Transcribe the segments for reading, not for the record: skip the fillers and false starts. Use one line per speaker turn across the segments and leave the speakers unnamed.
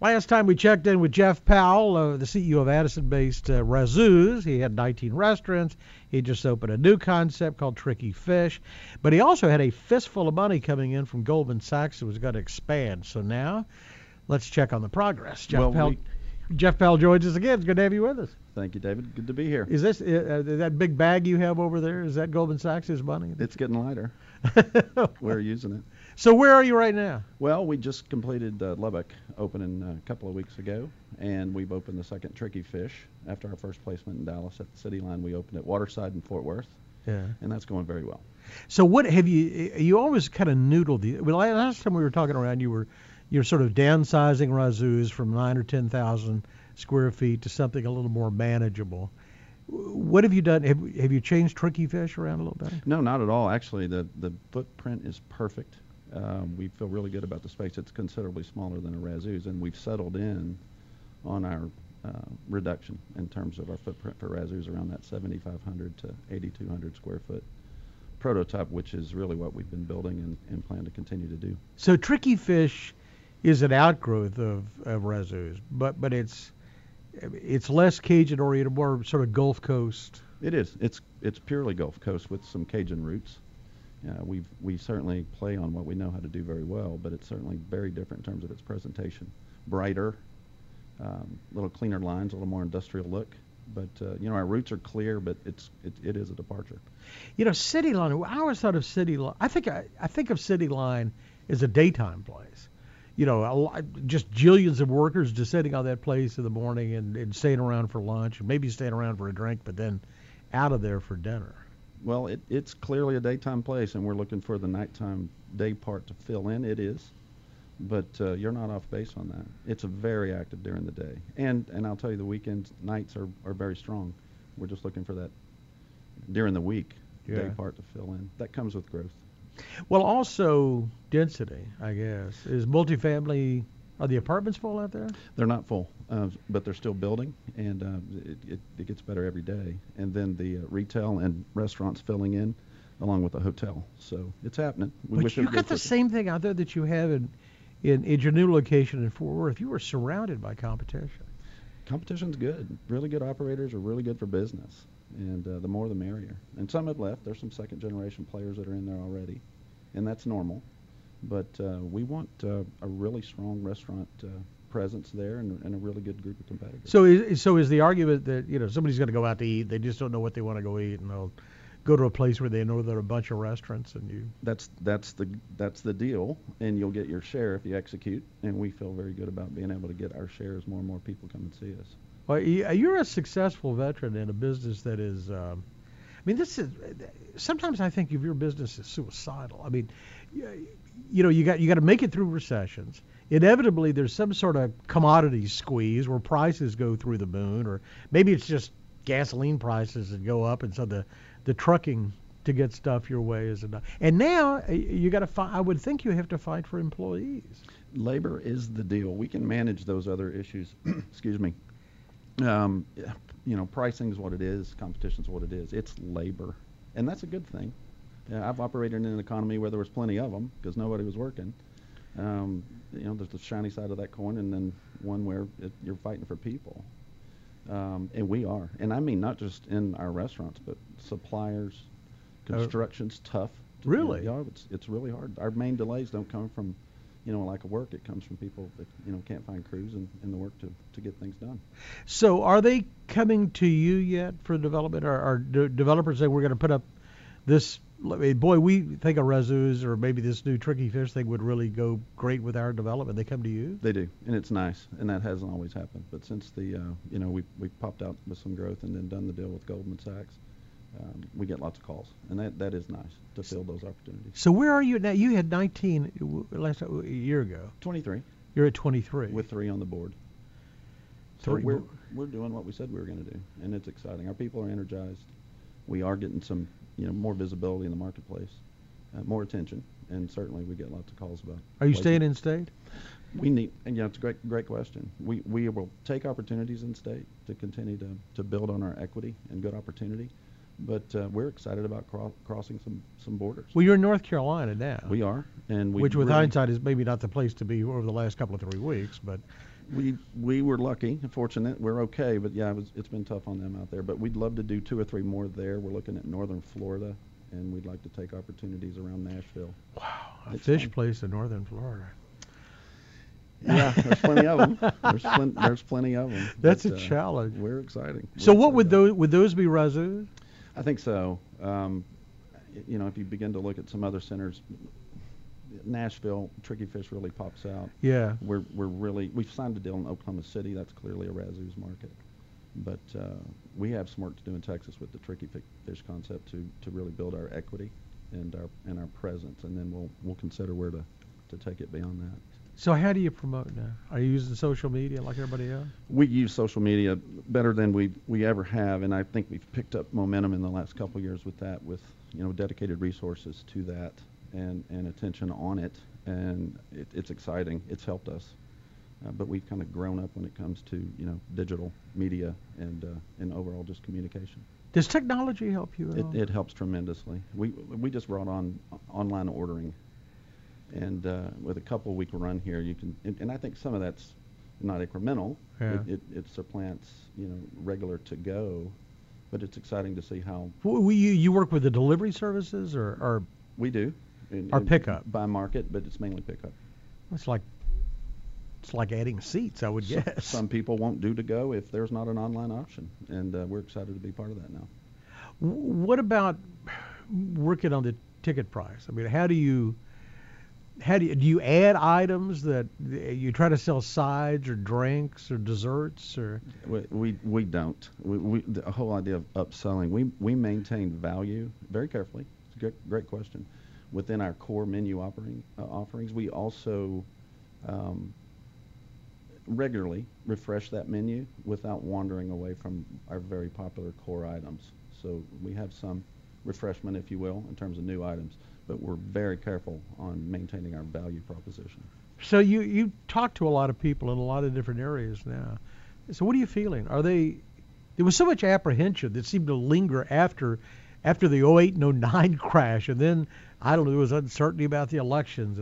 Last time we checked in with Jeff Powell, the CEO of Addison-based Razzoos. He had 19 restaurants. He just opened a new concept called Tricky Fish. But he also had a fistful of money coming in from Goldman Sachs that was going to expand. So now let's check on the progress. Jeff Powell joins us again. It's good to have you with us.
Thank you, David. Good to be here.
Is this that big bag you have over there? Is that Goldman Sachs' money?
It's getting lighter. We're using it.
So where are you right now?
Well, we just completed Lubbock opening a couple of weeks ago, and we've opened the second Tricky Fish after our first placement in Dallas at the City Line. We opened at Waterside in Fort Worth, and that's going very well.
So what have you always kind of noodled? Well, last time we were talking around, you're sort of downsizing Razzoos from 9,000 or 10,000 square feet to something a little more manageable. What have you done? Have you changed Tricky Fish around a little bit?
No, not at all. Actually, the footprint is perfect. We feel really good about the space. It's considerably smaller than a Razzoos, and we've settled in on our reduction in terms of our footprint for Razzoos around that 7,500 to 8,200 square foot prototype, which is really what we've been building and plan to continue to do.
So Tricky Fish is an outgrowth of Razzoos, but it's less Cajun oriented, more sort of Gulf Coast.
It is. It's purely Gulf Coast with some Cajun roots. We certainly play on what we know how to do very well, but it's certainly very different in terms of its presentation. Brighter, little cleaner lines, a little more industrial look. But our roots are clear, but it is a departure.
City Line. I always thought of City Line. I think of City Line as a daytime place. Just jillions of workers just sitting on that place in the morning and staying around for lunch, and maybe staying around for a drink, but then out of there for dinner.
Well, it's clearly a daytime place, and we're looking for the nighttime day part to fill in. It is, but you're not off base on that. It's very active during the day, and I'll tell you, the weekends, nights are very strong. We're just looking for that during the week day part to fill in. That comes with growth.
Well, also density, I guess. Is multifamily, are the apartments full out there?
They're not full, but they're still building, and it gets better every day. And then the retail and restaurants filling in, along with the hotel. So it's happening.
But you got the same thing out there that you have in your new location in Fort Worth. You are surrounded by competition.
Competition's good. Really good operators are really good for business. And the more the merrier. And some have left. There's some second-generation players that are in there already, and that's normal. But we want a really strong restaurant presence there and a really good group of competitors.
So is the argument that somebody's going to go out to eat, they just don't know what they want to go eat, and they'll go to a place where they know there are a bunch of restaurants, and you.
That's the deal, and you'll get your share if you execute. And we feel very good about being able to get our share as more and more people come and see us. Well,
you're a successful veteran in a business that is, this is, sometimes I think of your business as suicidal. I mean, you got to make it through recessions. Inevitably, there's some sort of commodity squeeze where prices go through the moon, or maybe it's just gasoline prices that go up, and so the trucking to get stuff your way is enough. And now you got to I would think you have to fight for employees.
Labor is the deal. We can manage those other issues. Excuse me. Pricing is what it is. Competition is what it is. It's labor, and that's a good thing. I've operated in an economy where there was plenty of them because nobody was working. There's the shiny side of that coin, and then one where you're fighting for people. And we are, and I mean not just in our restaurants, but suppliers, construction's tough.
Really?
Yeah, it's really hard. Our main delays don't come from lack of work. It comes from people that can't find crews and the work to get things done.
So are they coming to you yet for development? Are developers saying we're going to put up this? Boy, we think of Razzoos or maybe this new Tricky Fish thing would really go great with our development. They come to you?
They do, and it's nice, and that hasn't always happened. But since we popped out with some growth and then done the deal with Goldman Sachs, we get lots of calls, and that is nice to fill those opportunities.
So where are you now? You had 19 a year ago.
23.
You're at 23.
With 3 on the board. So we're doing what we said we were going to do, and it's exciting. Our people are energized. We are getting some more visibility in the marketplace, more attention, and certainly we get lots of calls about.
Are you staying in state?
We need, and it's a great question. We will take opportunities in state to continue to build on our equity and good opportunity. But we're excited about crossing some borders.
Well, you're in North Carolina now.
We are, and
which with hindsight is maybe not the place to be over the last couple of 3 weeks, but
We were lucky and fortunate. We're okay, but yeah, it's been tough on them out there. But we'd love to do 2 or 3 more there. We're looking at northern Florida, and we'd like to take opportunities around Nashville.
Wow, a
It's
fish
fun.
place in northern Florida.
Yeah, there's plenty of them. There's plenty of them.
That's a challenge.
We're exciting.
So
We're
what would
excited.
those be razzoos?
I think so. If you begin to look at some other centers, Nashville, Tricky Fish really pops out.
Yeah.
We've signed a deal in Oklahoma City. That's clearly a razzoos market. But we have some work to do in Texas with the Tricky Fish concept to really build our equity and our presence, and then we'll consider where to take it beyond that.
So how do you promote now? Are you using social media like everybody else?
We use social media better than we ever have, and I think we've picked up momentum in the last couple of years with that, with dedicated resources to that and attention on it, and it's exciting. It's helped us, but we've kind of grown up when it comes to digital media and overall just communication.
Does technology help you at all?
It helps tremendously. We just brought on online ordering. And with a couple-week run here, you can, and I think some of that's not incremental.
Yeah.
It supplants, regular to-go, but it's exciting to see how
You work with the delivery services or
we do.
Or pickup?
By market, but it's mainly pickup.
it's like adding seats, I would guess.
Some people won't do to-go if there's not an online option, and we're excited to be part of that now.
What about working on the ticket price? I mean, do you add items that you try to sell sides or drinks or desserts or?
We don't. The whole idea of upselling, we maintain value very carefully. It's a great question. Within our core menu offerings, we also regularly refresh that menu without wandering away from our very popular core items. So we have some refreshment, if you will, in terms of new items, but we're very careful on maintaining our value proposition.
So you talk to a lot of people in a lot of different areas now. So what are you feeling? There was so much apprehension that seemed to linger after the 08 and 09 crash, and then I don't know, there was uncertainty about the elections.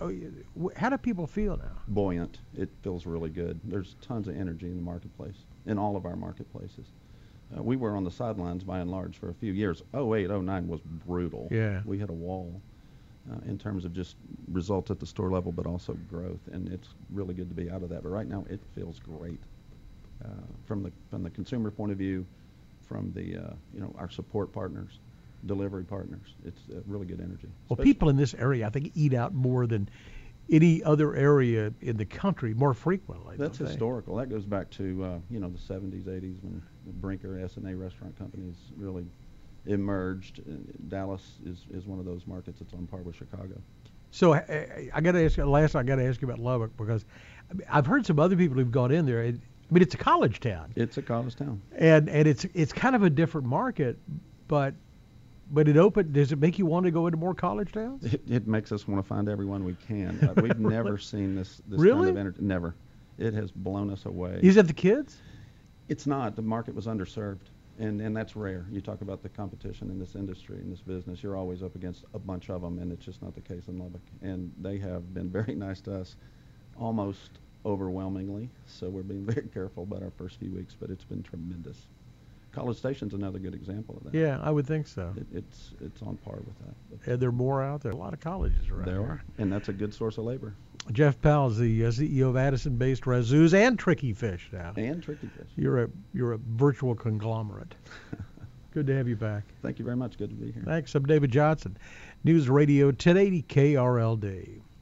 How do people feel now?
Buoyant. It feels really good. There's tons of energy in the marketplace, in all of our marketplaces. We were on the sidelines by and large for a few years. 08, 09 was brutal.
Yeah.
We hit a wall in terms of just results at the store level, but also growth, and it's really good to be out of that. But right now, it feels great from the consumer point of view, from the our support partners, delivery partners. It's really good energy.
Well, people in this area, I think, eat out more than any other area in the country more frequently.
That's
don't they?
historical. That goes back to the 70s, 80s when the Brinker S&A restaurant companies really emerged. Dallas is one of those markets that's on par with Chicago.
So I got to ask you, I got to ask you about Lubbock, because I've heard some other people who've gone in there. It's a college town.
It's a college town.
And it's kind of a different market, but it opened. Does it make you want to go into more college towns?
It makes us want to find everyone we can. We've never seen this
Really?
kind of energy. Never. It has blown us away.
Is that the kids?
It's not. The market was underserved, and that's rare. You talk about the competition in this industry, in this business. You're always up against a bunch of them, and it's just not the case in Lubbock. And they have been very nice to us, almost overwhelmingly. So we're being very careful about our first few weeks, but it's been tremendous. College Station's another good example of that.
Yeah, I would think so.
It's on par with that.
And there are more out there. A lot of colleges around
There
here.
are, and that's a good source of labor.
Jeff Powell is the CEO of Addison-based Razzoos and Tricky Fish now.
And Tricky Fish.
You're a virtual conglomerate. Good to have you back.
Thank you very much. Good to be here.
Thanks. I'm David Johnson, News Radio 1080 KRLD.